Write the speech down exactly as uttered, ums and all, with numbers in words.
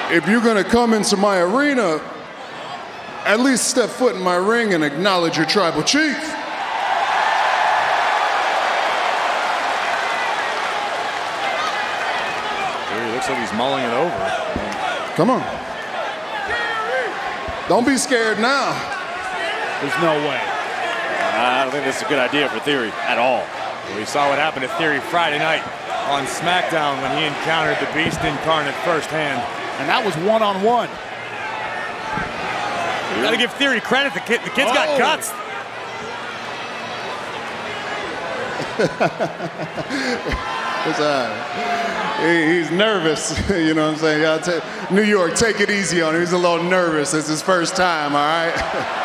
if you're gonna come into my arena, at least step foot in my ring and acknowledge your tribal chief. Theory looks like he's mulling it over. Come on. Don't be scared now. There's no way. I don't think this is a good idea for Theory at all. We saw what happened to Theory Friday night on SmackDown when he encountered the Beast Incarnate firsthand. And that was one-on-one. You gotta give Theory credit. The kid, the kid's oh. got guts. It's, uh, he, he's nervous, you know what I'm saying? Y'all take, New York, take it easy on him. He's a little nervous. It's his first time, all right?